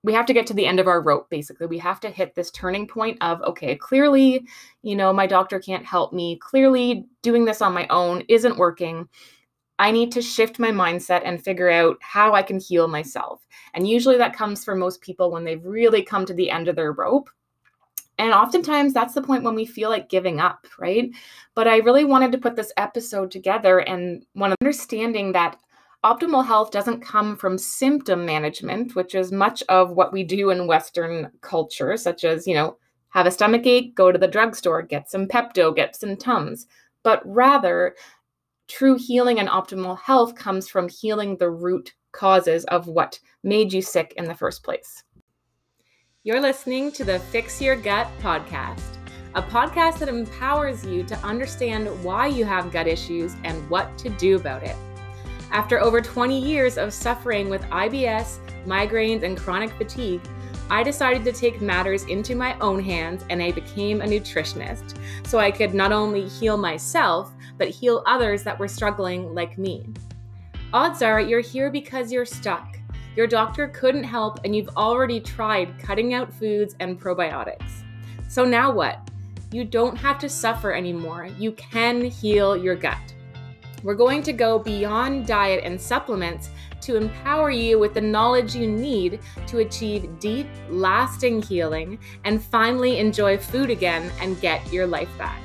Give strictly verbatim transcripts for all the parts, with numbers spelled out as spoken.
we have to get to the end of our rope, basically. We have to hit this turning point of, okay, clearly, you know, my doctor can't help me. Clearly, doing this on my own isn't working. I need to shift my mindset and figure out how I can heal myself. And usually that comes for most people when they've really come to the end of their rope. And oftentimes that's the point when we feel like giving up, right? But I really wanted to put this episode together and one understanding that optimal health doesn't come from symptom management, which is much of what we do in Western culture, such as, you know, have a stomach ache, go to the drugstore, get some Pepto, get some Tums. But rather, true healing and optimal health comes from healing the root causes of what made you sick in the first place. You're listening to the Fix Your Gut podcast, a podcast that empowers you to understand why you have gut issues and what to do about it. After over twenty years of suffering with I B S, migraines, and chronic fatigue, I decided to take matters into my own hands and I became a nutritionist so I could not only heal myself, but heal others that were struggling like me. Odds are you're here because you're stuck. Your doctor couldn't help and you've already tried cutting out foods and probiotics. So now what? You don't have to suffer anymore. You can heal your gut. We're going to go beyond diet and supplements to empower you with the knowledge you need to achieve deep, lasting healing and finally enjoy food again and get your life back.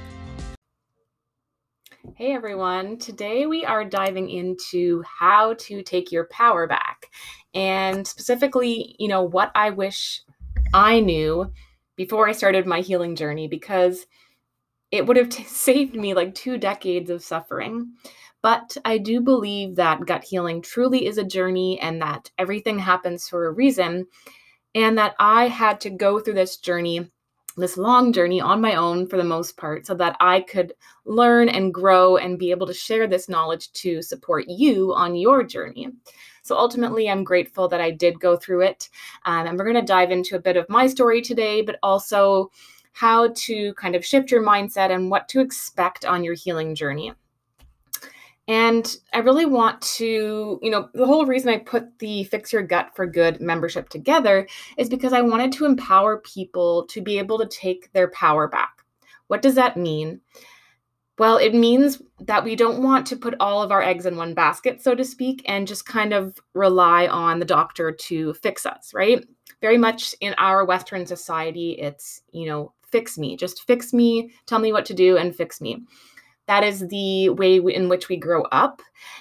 Hey everyone, today we are diving into how to take your power back and specifically, you know, what I wish I knew before I started my healing journey, because it would have t- saved me like two decades of suffering. But I do believe that gut healing truly is a journey and that everything happens for a reason, and that I had to go through this journey, this long journey on my own for the most part, so that I could learn and grow and be able to share this knowledge to support you on your journey. So ultimately, I'm grateful that I did go through it. Um, and we're going to dive into a bit of my story today, but also how to kind of shift your mindset and what to expect on your healing journey. And I really want to, you know, the whole reason I put the Fix Your Gut for Good membership together is because I wanted to empower people to be able to take their power back. What does that mean? Well, it means that we don't want to put all of our eggs in one basket, so to speak, and just kind of rely on the doctor to fix us, right? Very much in our Western society, it's, you know, fix me, just fix me, tell me what to do and fix me. That is the way in which we grow up.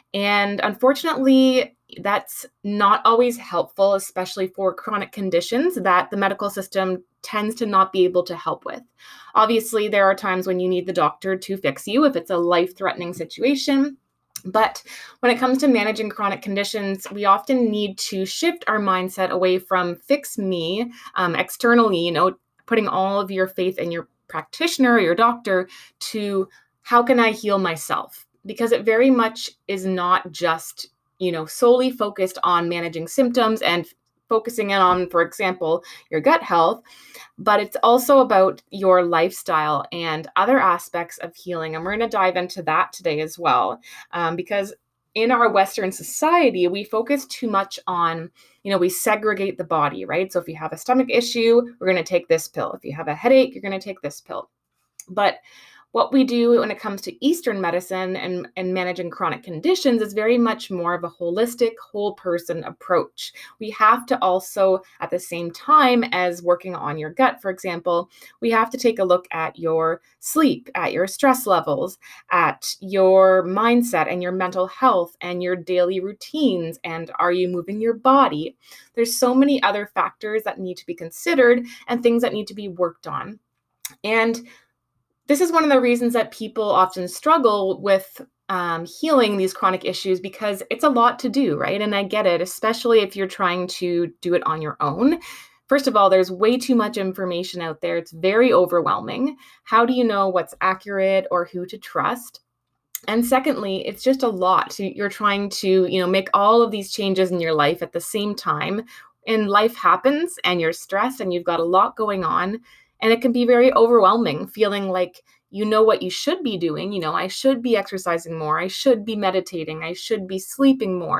And unfortunately, that's not always helpful, especially for chronic conditions that the medical system tends to not be able to help with. Obviously, there are times when you need the doctor to fix you if it's a life-threatening situation. But when it comes to managing chronic conditions, we often need to shift our mindset away from fix me um, externally, you know, putting all of your faith in your practitioner or your doctor, to how can I heal myself? Because it very much is not just, you know, solely focused on managing symptoms and focusing in on, for example, your gut health, but it's also about your lifestyle and other aspects of healing. And we're going to dive into that today as well, um, because in our Western society, we focus too much on, you know, we segregate the body, right? So if you have a stomach issue, we're going to take this pill. If you have a headache, you're going to take this pill. But what we do when it comes to Eastern medicine and, and managing chronic conditions is very much more of a holistic, whole person approach. We have to also, at the same time as working on your gut, for example, we have to take a look at your sleep, at your stress levels, at your mindset and your mental health and your daily routines. And are you moving your body? There's so many other factors that need to be considered and things that need to be worked on. And this is one of the reasons that people often struggle with um, healing these chronic issues, because it's a lot to do, right? And I get it, especially if you're trying to do it on your own. First of all, there's way too much information out there. It's very overwhelming. How do you know what's accurate or who to trust? And secondly, it's just a lot. So you're trying to, you know, make all of these changes in your life at the same time. And life happens and you're stressed and you've got a lot going on. And it can be very overwhelming, feeling like you know what you should be doing. You know, I should be exercising more. I should be meditating. I should be sleeping more.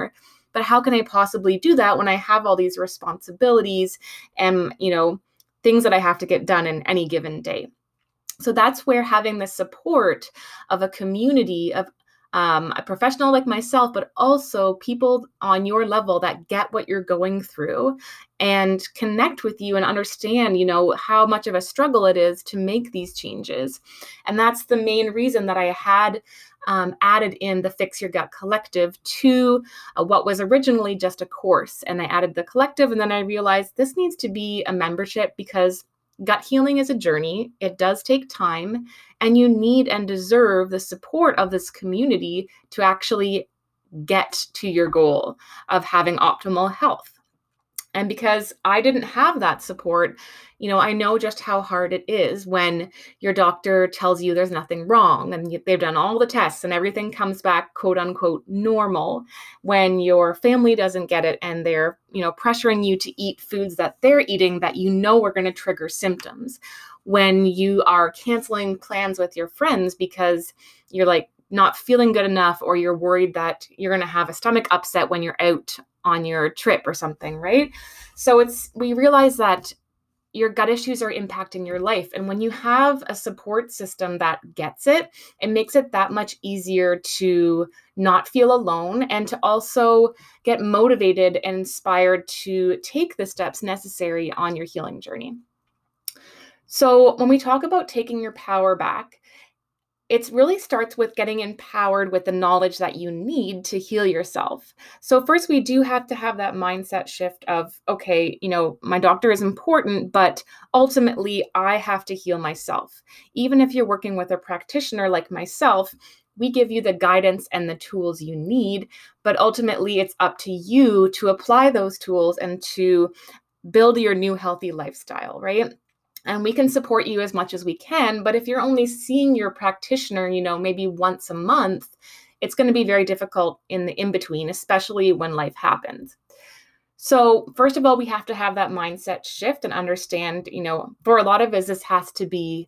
but how can I possibly do that when I have all these responsibilities and, you know, things that I have to get done in any given day? So that's where having the support of a community of um, a professional like myself, but also people on your level that get what you're going through and connect with you and understand, you know, how much of a struggle it is to make these changes. And that's the main reason that I had um, added in the Fix Your Gut Collective to uh, what was originally just a course. And I added the collective, and then I realized this needs to be a membership because gut healing is a journey. It does take time, and you need and deserve the support of this community to actually get to your goal of having optimal health. And because I didn't have that support, you know, I know just how hard it is when your doctor tells you there's nothing wrong and they've done all the tests and everything comes back quote unquote normal, when your family doesn't get it and they're, you know, pressuring you to eat foods that they're eating that you know are going to trigger symptoms, when you are canceling plans with your friends because you're like not feeling good enough, or you're worried that you're going to have a stomach upset when you're out on your trip or something, right? So it's, we realize that your gut issues are impacting your life. And when you have a support system that gets it, it makes it that much easier to not feel alone and to also get motivated and inspired to take the steps necessary on your healing journey. So when we talk about taking your power back, it really starts with getting empowered with the knowledge that you need to heal yourself. So first, we do have to have that mindset shift of, okay, you know, my doctor is important, but ultimately I have to heal myself. Even if you're working with a practitioner like myself, we give you the guidance and the tools you need, but ultimately it's up to you to apply those tools and to build your new healthy lifestyle, right? And we can support you as much as we can, but if you're only seeing your practitioner, you know, maybe once a month, it's going to be very difficult in the in-between, especially when life happens. So first of all, we have to have that mindset shift and understand, you know, for a lot of us, this has to be,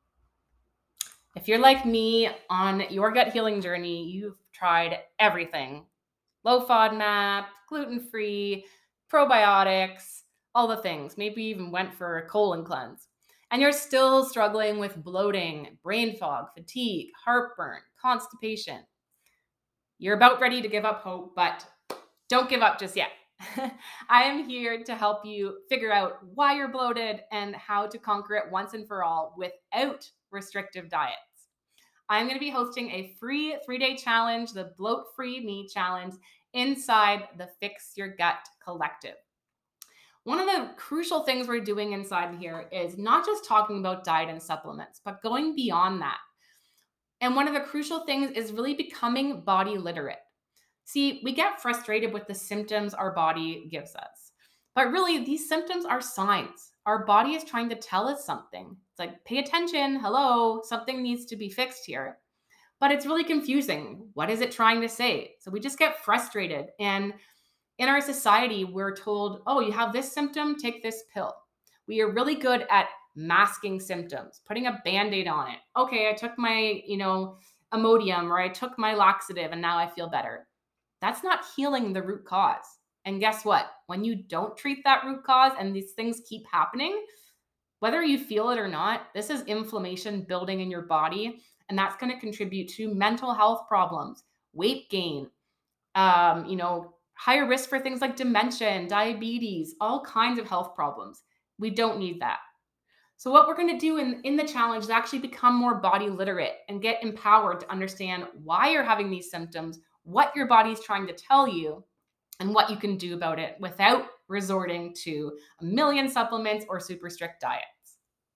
if you're like me on your gut healing journey, you've tried everything. Low FODMAP, gluten-free, probiotics, all the things. Maybe you even went for a colon cleanse. And you're still struggling with bloating, brain fog, fatigue, heartburn, constipation. You're about ready to give up hope, but don't give up just yet. I am here to help you figure out why you're bloated and how to conquer it once and for all without restrictive diets. I'm going to be hosting a free three-day challenge, the Bloat Free Me Challenge, inside the Fix Your Gut Collective. One of the crucial things we're doing inside here is not just talking about diet and supplements, but going beyond that. And one of the crucial things is really becoming body literate. See, we get frustrated with the symptoms our body gives us, but really these symptoms are signs. Our body is trying to tell us something. It's like, pay attention, hello, something needs to be fixed here. But it's really confusing. What is it trying to say? So we just get frustrated. And in our society, we're told, oh, you have this symptom, take this pill. We are really good at masking symptoms, putting a Band-Aid on it. Okay, I took my, you know, Imodium, or I took my laxative and now I feel better. That's not healing the root cause. And guess what? When you don't treat that root cause and these things keep happening, whether you feel it or not, this is inflammation building in your body. And that's going to contribute to mental health problems, weight gain, um, you know, higher risk for things like dementia and diabetes, all kinds of health problems. We don't need that. So what we're going to do in, in the challenge is actually become more body literate and get empowered to understand why you're having these symptoms, what your body's trying to tell you, and what you can do about it without resorting to a million supplements or super strict diets.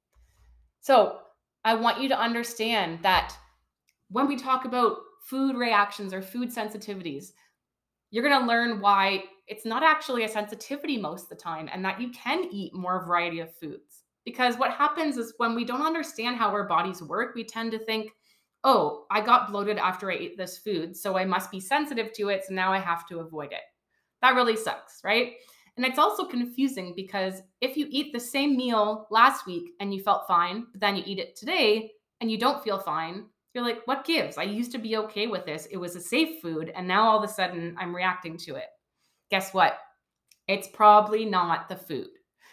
So I want you to understand that when we talk about food reactions or food sensitivities, you're going to learn why it's not actually a sensitivity most of the time, and that you can eat more variety of foods. Because what happens is when we don't understand how our bodies work, we tend to think, oh, I got bloated after I ate this food, so I must be sensitive to it, so now I have to avoid it. That really sucks, right? And it's also confusing because if you eat the same meal last week and you felt fine, but then you eat it today and you don't feel fine, you're like, what gives? I used to be okay with this. It was a safe food, and now all of a sudden I'm reacting to it. Guess what? It's probably not the food.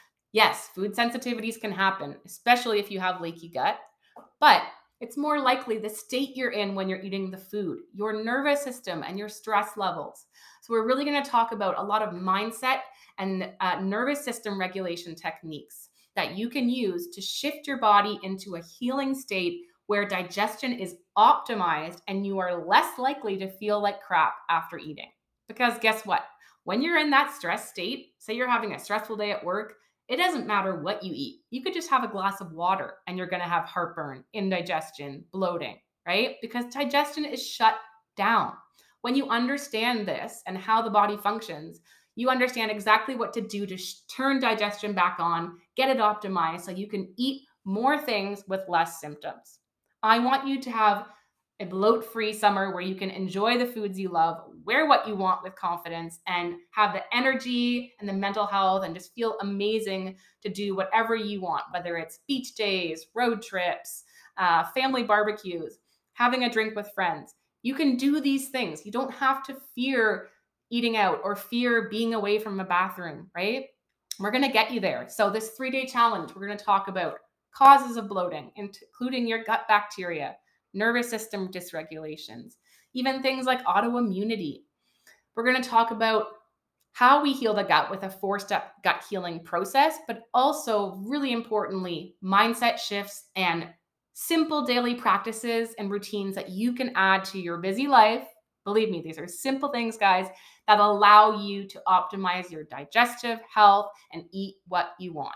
Yes, food sensitivities can happen, especially if you have leaky gut, but it's more likely the state you're in when you're eating the food, your nervous system, and your stress levels. So we're really going to talk about a lot of mindset and uh, nervous system regulation techniques that you can use to shift your body into a healing state where digestion is optimized and you are less likely to feel like crap after eating. Because guess what? When you're in that stress state, say you're having a stressful day at work, it doesn't matter what you eat. You could just have a glass of water and you're going to have heartburn, indigestion, bloating, right? Because digestion is shut down. When you understand this and how the body functions, you understand exactly what to do to sh- turn digestion back on, get it optimized so you can eat more things with less symptoms. I want you to have a bloat-free summer where you can enjoy the foods you love, wear what you want with confidence, and have the energy and the mental health and just feel amazing to do whatever you want, whether it's beach days, road trips, uh, family barbecues, having a drink with friends. You can do these things. You don't have to fear eating out or fear being away from a bathroom, right? We're going to get you there. So this three-day challenge, we're going to talk about causes of bloating, including your gut bacteria, nervous system dysregulations, even things like autoimmunity. We're going to talk about how we heal the gut with a four-step gut healing process, but also, really importantly, mindset shifts and simple daily practices and routines that you can add to your busy life. Believe me, these are simple things, guys, that allow you to optimize your digestive health and eat what you want.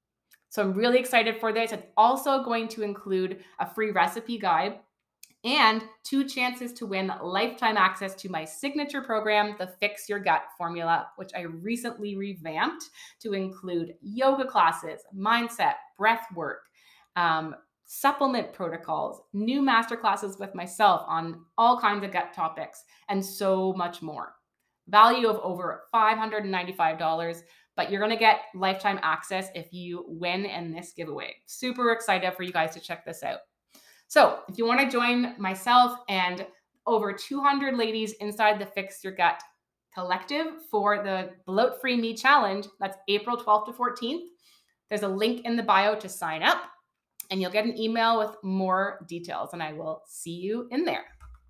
So I'm really excited for this. It's also going to include a free recipe guide and two chances to win lifetime access to my signature program, the Fix Your Gut Formula, which I recently revamped to include yoga classes, mindset, breath work, um, supplement protocols, new masterclasses with myself on all kinds of gut topics, and so much more. Value of over five hundred ninety-five dollars, but you're going to get lifetime access if you win in this giveaway. Super excited for you guys to check this out. So if you want to join myself and over two hundred ladies inside the Fix Your Gut Collective for the Bloat Free Me Challenge, that's April twelfth to fourteenth, there's a link in the bio to sign up and you'll get an email with more details and I will see you in there.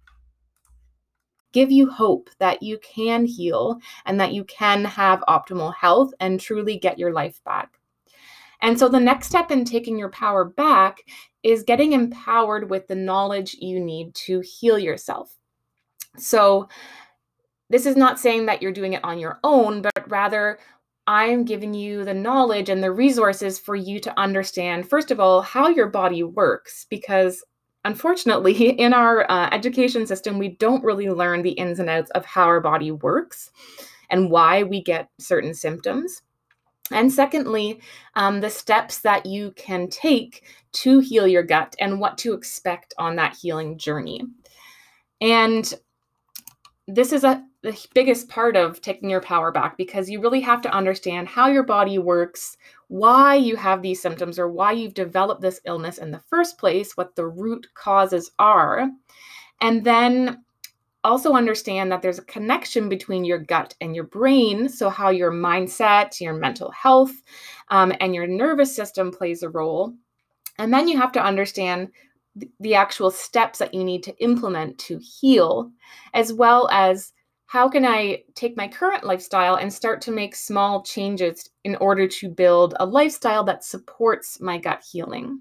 Give you hope that you can heal and that you can have optimal health and truly get your life back. And so the next step in taking your power back is getting empowered with the knowledge you need to heal yourself. So this is not saying that you're doing it on your own, but rather I'm giving you the knowledge and the resources for you to understand, first of all, how your body works, because unfortunately, in our uh, education system, we don't really learn the ins and outs of how our body works and why we get certain symptoms. And secondly, um, the steps that you can take to heal your gut and what to expect on that healing journey. And this is a, the biggest part of taking your power back, because you really have to understand how your body works, why you have these symptoms or why you've developed this illness in the first place, what the root causes are, and then also understand that there's a connection between your gut and your brain. So how your mindset, your mental health, um, and your nervous system plays a role. And then you have to understand th- the actual steps that you need to implement to heal, as well as how can I take my current lifestyle and start to make small changes in order to build a lifestyle that supports my gut healing.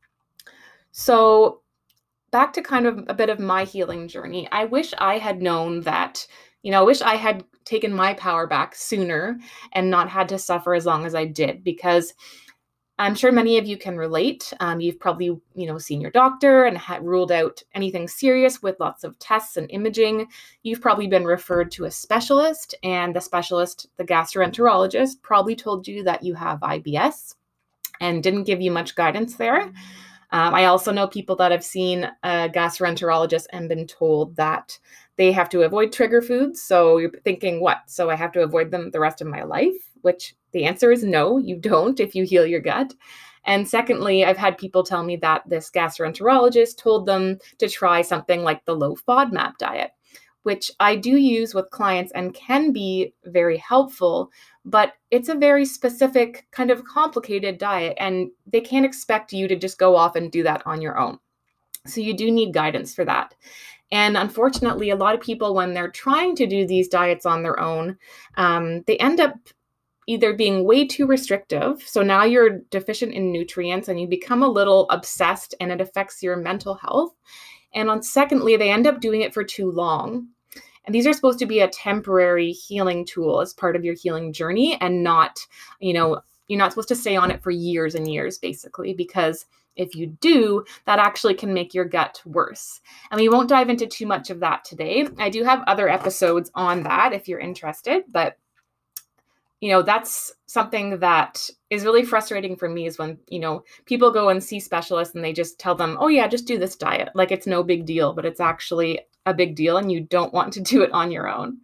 So back to kind of a bit of my healing journey. I wish I had known that, you know, I wish I had taken my power back sooner and not had to suffer as long as I did, because I'm sure many of you can relate. Um, you've probably, you know, seen your doctor and had ruled out anything serious with lots of tests and imaging. You've probably been referred to a specialist, and the specialist, the gastroenterologist, probably told you that you have I B S and didn't give you much guidance there. Um, I also know people that have seen a gastroenterologist and been told that they have to avoid trigger foods. So you're thinking, what? So I have to avoid them the rest of my life? Which the answer is no, you don't if you heal your gut. And secondly, I've had people tell me that this gastroenterologist told them to try something like the low FODMAP diet, which I do use with clients and can be very helpful, but it's a very specific kind of complicated diet, and they can't expect you to just go off and do that on your own. So you do need guidance for that. And unfortunately, a lot of people, when they're trying to do these diets on their own, um, they end up either being way too restrictive. So now you're deficient in nutrients and you become a little obsessed and it affects your mental health. And on secondly, they end up doing it for too long. And these are supposed to be a temporary healing tool as part of your healing journey, and not, you know, you're not supposed to stay on it for years and years, basically, because if you do, that actually can make your gut worse. And we won't dive into too much of that today. I do have other episodes on that if you're interested, but you know, that's something that is really frustrating for me, is when, you know, people go and see specialists and they just tell them, oh yeah, just do this diet. Like it's no big deal, but it's actually a big deal and you don't want to do it on your own.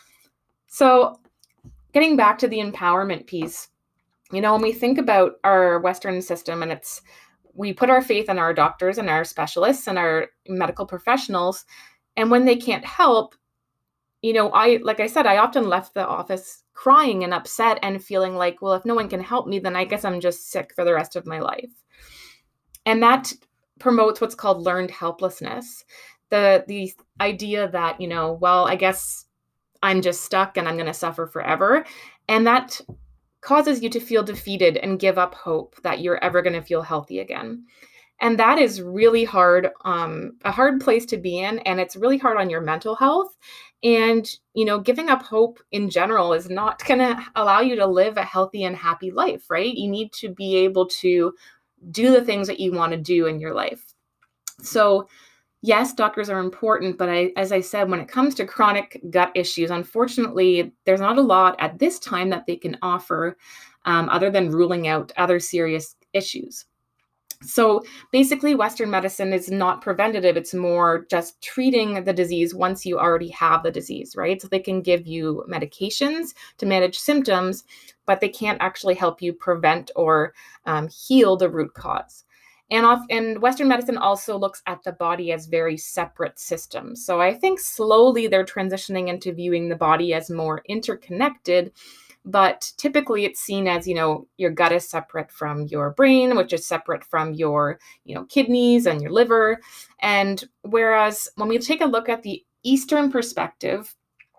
So getting back to the empowerment piece, you know, when we think about our Western system, and it's, we put our faith in our doctors and our specialists and our medical professionals, and when they can't help, you know, I, like I said, I often left the office crying and upset and feeling like, well, if no one can help me, then I guess I'm just sick for the rest of my life. And that promotes what's called learned helplessness. The, the idea that, you know, well, I guess I'm just stuck and I'm going to suffer forever. And that causes you to feel defeated and give up hope that you're ever going to feel healthy again. And that is really hard, um, a hard place to be in. And it's really hard on your mental health. And, you know, giving up hope in general is not going to allow you to live a healthy and happy life, right? You need to be able to do the things that you want to do in your life. So yes, doctors are important, but I, as I said, when it comes to chronic gut issues, unfortunately, there's not a lot at this time that they can offer um, other than ruling out other serious issues. So basically, Western medicine is not preventative. It's more just treating the disease once you already have the disease, right? So they can give you medications to manage symptoms, but they can't actually help you prevent or um, heal the root cause. And, off, and Western medicine also looks at the body as very separate systems. So I think slowly they're transitioning into viewing the body as more interconnected. But typically it's seen as, you know, your gut is separate from your brain, which is separate from your, you know, kidneys and your liver. And whereas when we take a look at the Eastern perspective,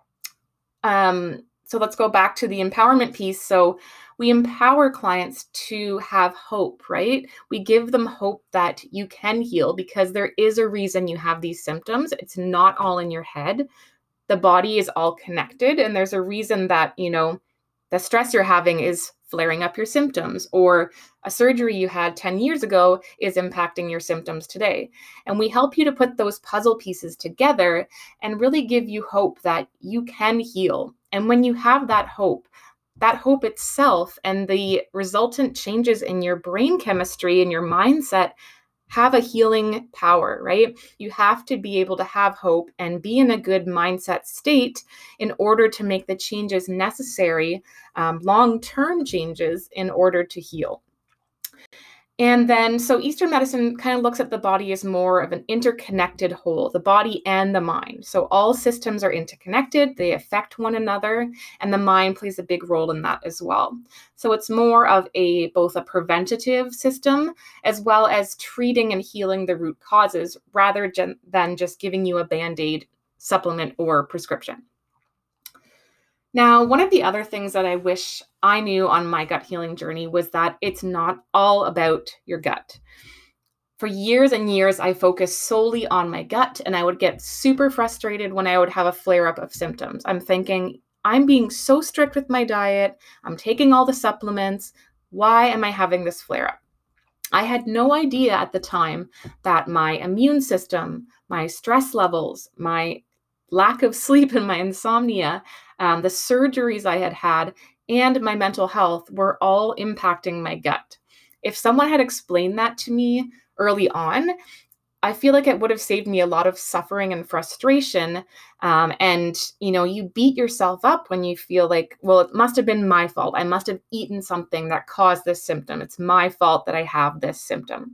um, so let's go back to the empowerment piece. So we empower clients to have hope, right? We give them hope that you can heal because there is a reason you have these symptoms. It's not all in your head. The body is all connected. And there's a reason that, you know, the stress you're having is flaring up your symptoms, or a surgery you had ten years ago is impacting your symptoms today. And we help you to put those puzzle pieces together and really give you hope that you can heal. And when you have that hope, that hope itself and the resultant changes in your brain chemistry and your mindset have a healing power, right? You have to be able to have hope and be in a good mindset state in order to make the changes necessary, um, long-term changes in order to heal. And then, so Eastern medicine kind of looks at the body as more of an interconnected whole, the body and the mind. So all systems are interconnected, they affect one another, and the mind plays a big role in that as well. So it's more of a both a preventative system as well as treating and healing the root causes rather gen- than just giving you a Band-Aid supplement or prescription. Now, one of the other things that I wish I knew on my gut healing journey was that it's not all about your gut. For years and years, I focused solely on my gut, and I would get super frustrated when I would have a flare-up of symptoms. I'm thinking, I'm being so strict with my diet, I'm taking all the supplements, why am I having this flare-up? I had no idea at the time that my immune system, my stress levels, my lack of sleep and my insomnia, um, the surgeries I had had, and my mental health were all impacting my gut. If someone had explained that to me early on, I feel like it would have saved me a lot of suffering and frustration. Um, and, you know, you beat yourself up when you feel like, well, it must have been my fault. I must have eaten something that caused this symptom. It's my fault that I have this symptom.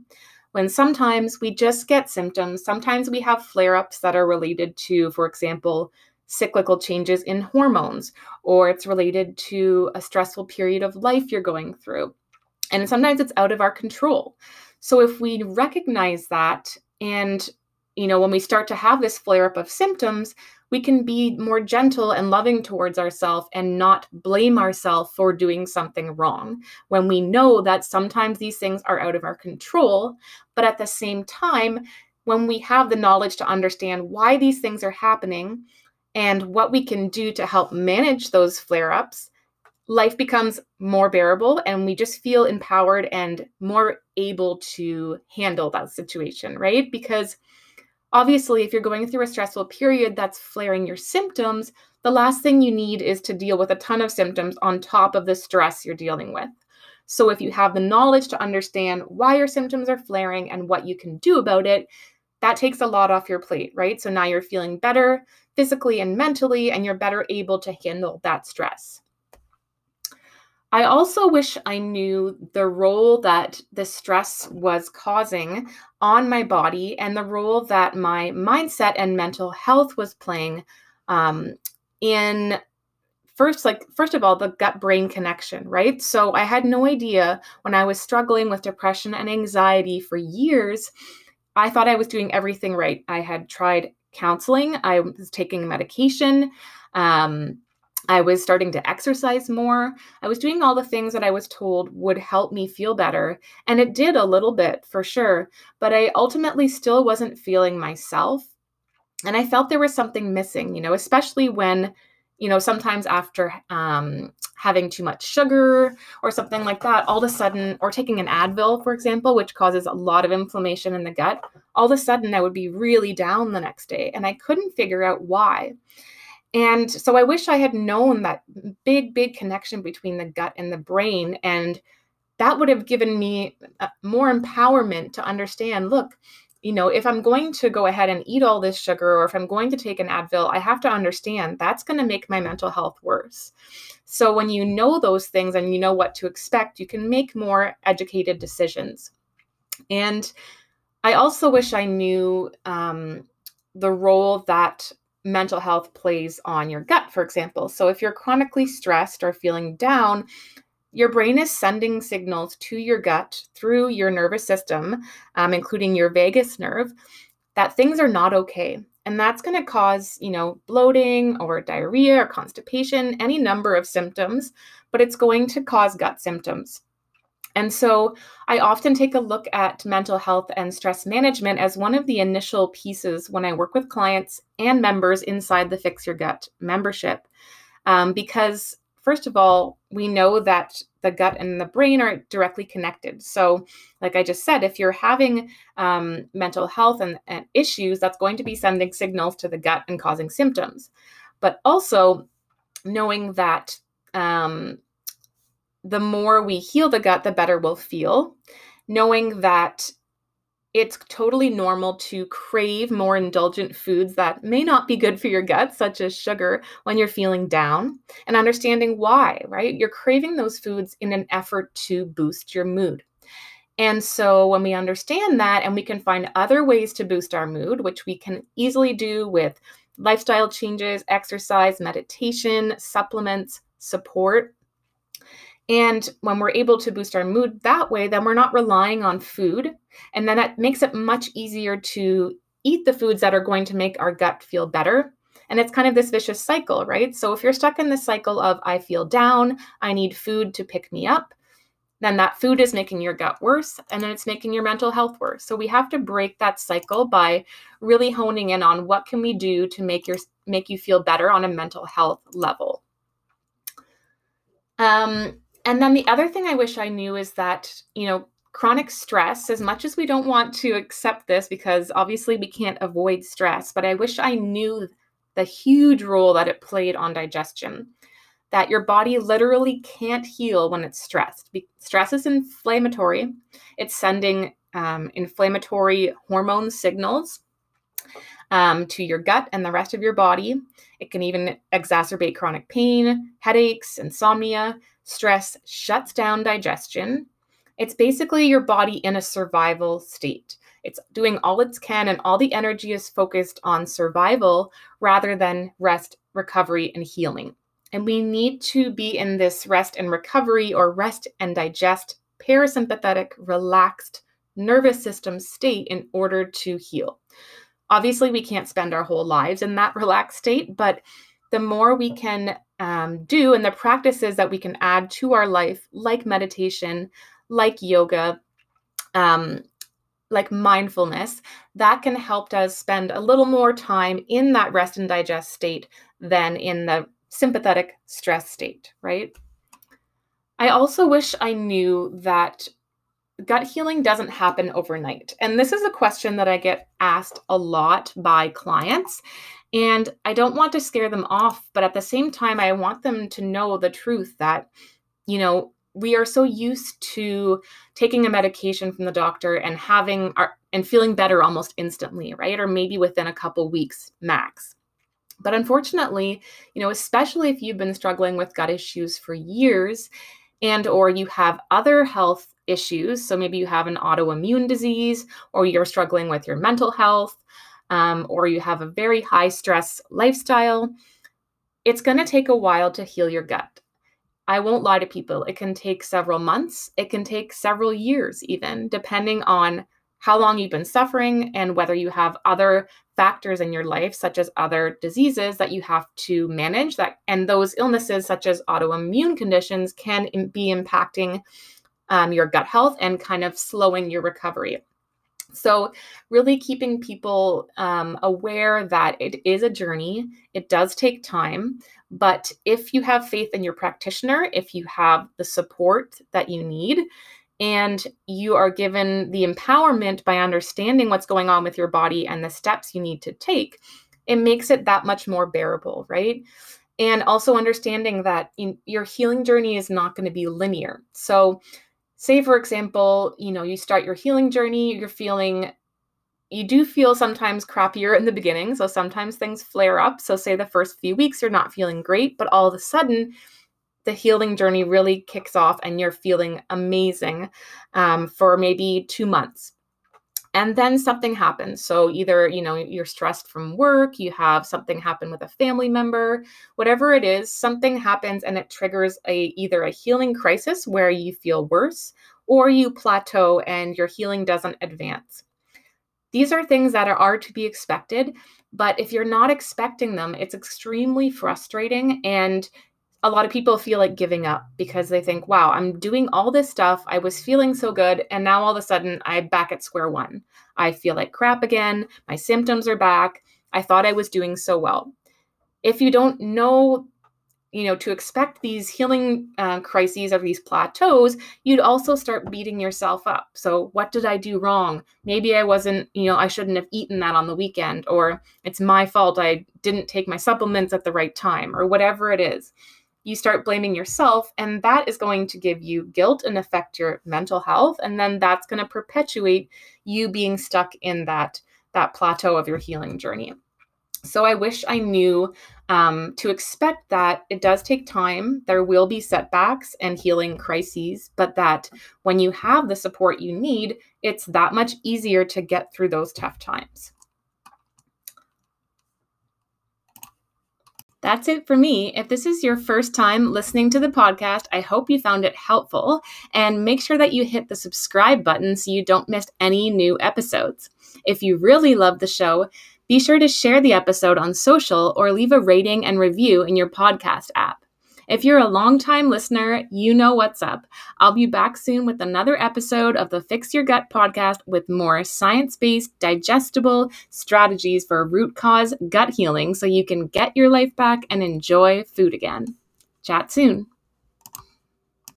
when sometimes we just get symptoms. Sometimes we have flare-ups that are related to, for example, cyclical changes in hormones, or it's related to a stressful period of life you're going through. And sometimes it's out of our control. So if we recognize that, and, you know, when we start to have this flare-up of symptoms, we can be more gentle and loving towards ourselves and not blame ourselves for doing something wrong, when we know that sometimes these things are out of our control. But at the same time, when we have the knowledge to understand why these things are happening and what we can do to help manage those flare-ups, life becomes more bearable, and we just feel empowered and more able to handle that situation, right? Because obviously, if you're going through a stressful period that's flaring your symptoms, the last thing you need is to deal with a ton of symptoms on top of the stress you're dealing with. So if you have the knowledge to understand why your symptoms are flaring and what you can do about it, that takes a lot off your plate, right? So now you're feeling better physically and mentally, and you're better able to handle that stress. I also wish I knew the role that the stress was causing on my body, and the role that my mindset and mental health was playing um, in first, like, first of all, the gut-brain connection, right? So I had no idea when I was struggling with depression and anxiety for years. I thought I was doing everything right. I had tried counseling. I was taking medication. Um, I was starting to exercise more. I was doing all the things that I was told would help me feel better. And it did a little bit for sure, but I ultimately still wasn't feeling myself. And I felt there was something missing, you know, especially when, you know, sometimes after um, having too much sugar or something like that, all of a sudden, or taking an Advil, for example, which causes a lot of inflammation in the gut, all of a sudden I would be really down the next day, and I couldn't figure out why. And so I wish I had known that big, big connection between the gut and the brain. And that would have given me uh, more empowerment to understand, look, you know, if I'm going to go ahead and eat all this sugar, or if I'm going to take an Advil, I have to understand that's going to make my mental health worse. So when you know those things and you know what to expect, you can make more educated decisions. And I also wish I knew um, the role that mental health plays on your gut, for example. So if you're chronically stressed or feeling down, your brain is sending signals to your gut through your nervous system, um, including your vagus nerve, that things are not okay. And that's going to cause, you know, bloating or diarrhea or constipation, any number of symptoms, but it's going to cause gut symptoms. And so I often take a look at mental health and stress management as one of the initial pieces when I work with clients and members inside the Fix Your Gut membership. Um, because first of all, we know that the gut and the brain are directly connected. So like I just said, if you're having um, mental health and, and issues, that's going to be sending signals to the gut and causing symptoms. But also knowing that um, the more we heal the gut, the better we'll feel. Knowing that it's totally normal to crave more indulgent foods that may not be good for your gut, such as sugar, when you're feeling down, and understanding why, right? You're craving those foods in an effort to boost your mood. And so when we understand that, and we can find other ways to boost our mood, which we can easily do with lifestyle changes, exercise, meditation, supplements, support. And when we're able to boost our mood that way, then we're not relying on food. And then that makes it much easier to eat the foods that are going to make our gut feel better. And it's kind of this vicious cycle, right? So if you're stuck in this cycle of, I feel down, I need food to pick me up, then that food is making your gut worse, and then it's making your mental health worse. So we have to break that cycle by really honing in on what can we do to make your make you feel better on a mental health level. Um, And then the other thing I wish I knew is that, you know, chronic stress, as much as we don't want to accept this, because obviously we can't avoid stress, but I wish I knew the huge role that it played on digestion, that your body literally can't heal when it's stressed. Stress is inflammatory. It's sending um, inflammatory hormone signals um, to your gut and the rest of your body. It can even exacerbate chronic pain, headaches, insomnia. Stress shuts down digestion. It's basically your body in a survival state. It's doing all it can, and all the energy is focused on survival rather than rest, recovery, and healing. And we need to be in this rest and recovery, or rest and digest, parasympathetic, relaxed nervous system state in order to heal. Obviously, we can't spend our whole lives in that relaxed state, but the more we can um, do, and the practices that we can add to our life, like meditation, like yoga, um, like mindfulness, that can help us spend a little more time in that rest and digest state than in the sympathetic stress state, right? I also wish I knew that gut healing doesn't happen overnight. And this is a question that I get asked a lot by clients. And I don't want to scare them off, but at the same time, I want them to know the truth that, you know, we are so used to taking a medication from the doctor and having our, and feeling better almost instantly, right? Or maybe within a couple weeks max. But unfortunately, you know, especially if you've been struggling with gut issues for years, and or you have other health issues, so maybe you have an autoimmune disease, or you're struggling with your mental health, um, or you have a very high stress lifestyle, it's going to take a while to heal your gut. I won't lie to people. It can take several months. It can take several years even, depending on how long you've been suffering and whether you have other factors in your life, such as other diseases that you have to manage. That and those illnesses, such as autoimmune conditions, can be impacting um, your gut health and kind of slowing your recovery. So really keeping people um, aware that it is a journey. It does take time. But if you have faith in your practitioner, if you have the support that you need, and you are given the empowerment by understanding what's going on with your body and the steps you need to take, it makes it that much more bearable, right? And also understanding that in, your healing journey is not going to be linear. So say, for example, you know, you start your healing journey, you're feeling, you do feel sometimes crappier in the beginning. So sometimes things flare up. So say the first few weeks, you're not feeling great, but all of a sudden, the healing journey really kicks off and you're feeling amazing um, for maybe two months. And then something happens. So either, you know, you're stressed from work, you have something happen with a family member, whatever it is, something happens and it triggers a either a healing crisis where you feel worse, or you plateau and your healing doesn't advance. These are things that are, are to be expected, but if you're not expecting them, it's extremely frustrating, and a lot of people feel like giving up because they think, wow, I'm doing all this stuff. I was feeling so good. And now all of a sudden I'm back at square one. I feel like crap again. My symptoms are back. I thought I was doing so well. If you don't know, you know, to expect these healing uh, crises or these plateaus, you'd also start beating yourself up. So what did I do wrong? Maybe I wasn't, you know, I shouldn't have eaten that on the weekend, or it's my fault. I didn't take my supplements at the right time, or whatever it is. You start blaming yourself, and that is going to give you guilt and affect your mental health. And then that's going to perpetuate you being stuck in that, that plateau of your healing journey. So I wish I knew um, to expect that it does take time. There will be setbacks and healing crises, but that when you have the support you need, it's that much easier to get through those tough times. That's it for me. If this is your first time listening to the podcast, I hope you found it helpful, and make sure that you hit the subscribe button so you don't miss any new episodes. If you really love the show, be sure to share the episode on social or leave a rating and review in your podcast app. If you're a longtime listener, you know what's up. I'll be back soon with another episode of the Fix Your Gut podcast with more science-based, digestible strategies for root cause gut healing so you can get your life back and enjoy food again. Chat soon.